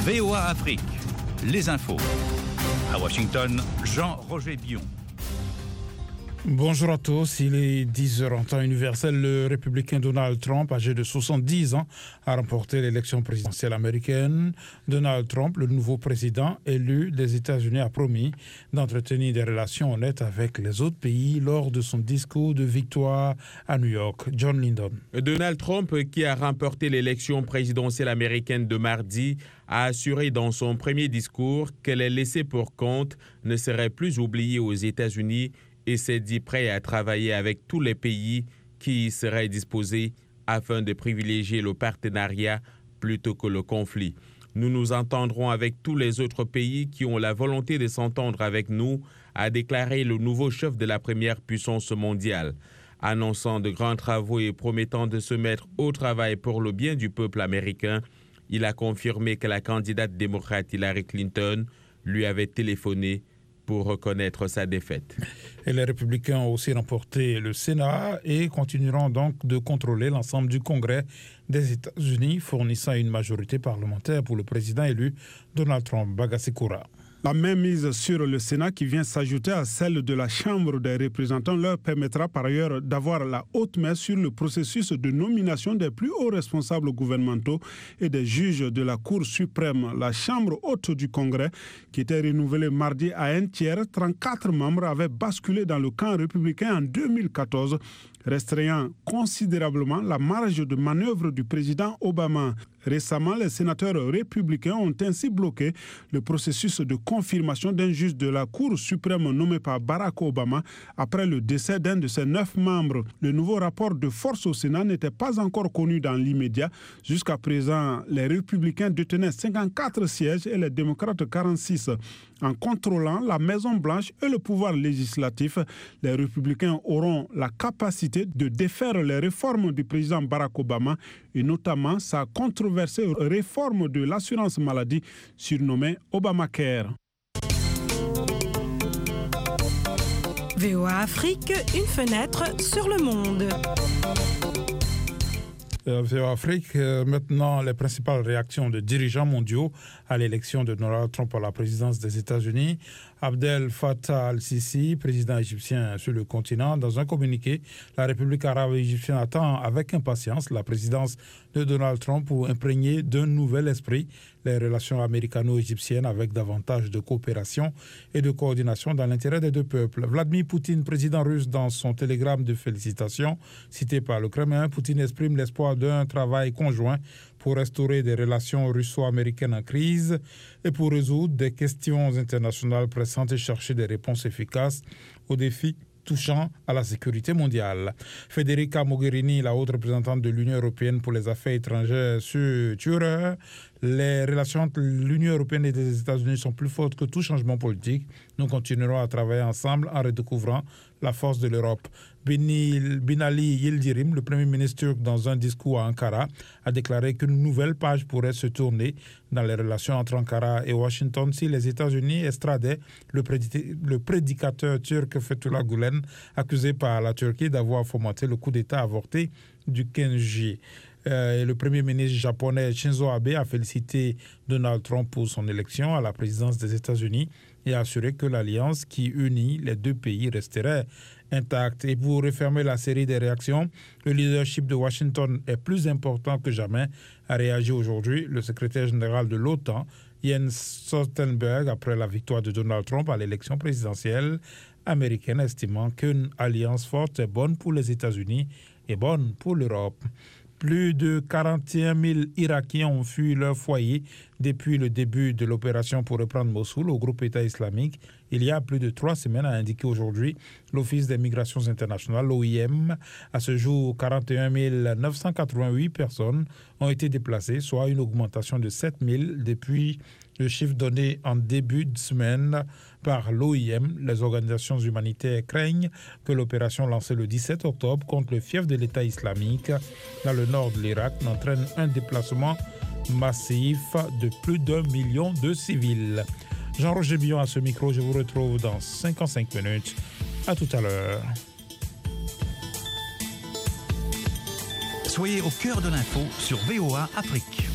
VOA Afrique, les infos. À Washington, Jean-Roger Bion. Bonjour à tous, il est 10h en temps universel. Le républicain Donald Trump, âgé de 70 ans, a remporté l'élection présidentielle américaine. Donald Trump, le nouveau président élu des États-Unis, a promis d'entretenir des relations honnêtes avec les autres pays lors de son discours de victoire à New York. John Lyndon. Donald Trump, qui a remporté l'élection présidentielle américaine de mardi, a assuré dans son premier discours que les laissés pour compte ne seraient plus oubliés aux États-Unis et s'est dit prêt à travailler avec tous les pays qui y seraient disposés afin de privilégier le partenariat plutôt que le conflit. Nous nous entendrons avec tous les autres pays qui ont la volonté de s'entendre avec nous, a déclaré le nouveau chef de la première puissance mondiale. Annonçant de grands travaux et promettant de se mettre au travail pour le bien du peuple américain, il a confirmé que la candidate démocrate Hillary Clinton lui avait téléphoné pour reconnaître sa défaite. Et les républicains ont aussi remporté le Sénat et continueront donc de contrôler l'ensemble du Congrès des États-Unis, fournissant une majorité parlementaire pour le président élu Donald Trump. Bagasikura. La mainmise sur le Sénat qui vient s'ajouter à celle de la Chambre des représentants leur permettra par ailleurs d'avoir la haute main sur le processus de nomination des plus hauts responsables gouvernementaux et des juges de la Cour suprême. La Chambre haute du Congrès, qui était renouvelée mardi à un tiers, 34 membres avaient basculé dans le camp républicain en 2014, restreignant considérablement la marge de manœuvre du président Obama. Récemment, les sénateurs républicains ont ainsi bloqué le processus de confirmation d'un juge de la Cour suprême nommé par Barack Obama après le décès d'un de ses 9 membres. Le nouveau rapport de force au Sénat n'était pas encore connu dans l'immédiat. Jusqu'à présent, les républicains détenaient 54 sièges et les démocrates 46. En contrôlant la Maison-Blanche et le pouvoir législatif, les républicains auront la capacité de défaire les réformes du président Barack Obama et notamment sa controversée réforme de l'assurance maladie surnommée Obamacare. VOA Afrique, une fenêtre sur le monde. VOA Afrique, maintenant les principales réactions de dirigeants mondiaux à l'élection de Donald Trump à la présidence des États-Unis. Abdel Fattah al-Sisi, président égyptien sur le continent, dans un communiqué, la République arabe égyptienne attend avec impatience la présidence de Donald Trump pour imprégner d'un nouvel esprit les relations américano-égyptiennes avec davantage de coopération et de coordination dans l'intérêt des deux peuples. Vladimir Poutine, président russe, dans son télégramme de félicitations cité par le Kremlin, Poutine exprime l'espoir d'un travail conjoint pour restaurer des relations russo-américaines en crise et pour résoudre des questions internationales pressantes et chercher des réponses efficaces aux défis touchant à la sécurité mondiale. Federica Mogherini, la haute représentante de l'Union européenne pour les affaires étrangères sur Twitter, les relations entre l'Union européenne et les États-Unis sont plus fortes que tout changement politique. Nous continuerons à travailler ensemble en redécouvrant la force de l'Europe. Binali Yildirim, le Premier ministre turc, dans un discours à Ankara, a déclaré qu'une nouvelle page pourrait se tourner dans les relations entre Ankara et Washington si les États-Unis extradaient le prédicateur turc Fethullah Gülen, accusé par la Turquie d'avoir fomenté le coup d'État avorté du 15 juillet. Le Premier ministre japonais Shinzo Abe a félicité Donald Trump pour son élection à la présidence des États-Unis et a assuré que l'alliance qui unit les deux pays resterait intacte. Et pour refermer la série des réactions, le leadership de Washington est plus important que jamais, a réagi aujourd'hui le secrétaire général de l'OTAN, Jens Stoltenberg, après la victoire de Donald Trump à l'élection présidentielle américaine, estimant qu'une alliance forte est bonne pour les États-Unis et bonne pour l'Europe. Plus de 41 000 Irakiens ont fui leur foyer depuis le début de l'opération pour reprendre Mossoul au groupe État islamique. Il y a plus de 3 semaines, a indiqué aujourd'hui l'Office des migrations internationales, l'OIM. À ce jour, 41 988 personnes ont été déplacées, soit une augmentation de 7 000 depuis le chiffre donné en début de semaine par l'OIM. Les organisations humanitaires craignent que l'opération lancée le 17 octobre contre le fief de l'État islamique dans le nord de l'Irak n'entraîne un déplacement massif de plus d'1 million de civils. Jean-Roger Bion à ce micro, je vous retrouve dans 55 minutes. À tout à l'heure. Soyez au cœur de l'info sur VOA Afrique.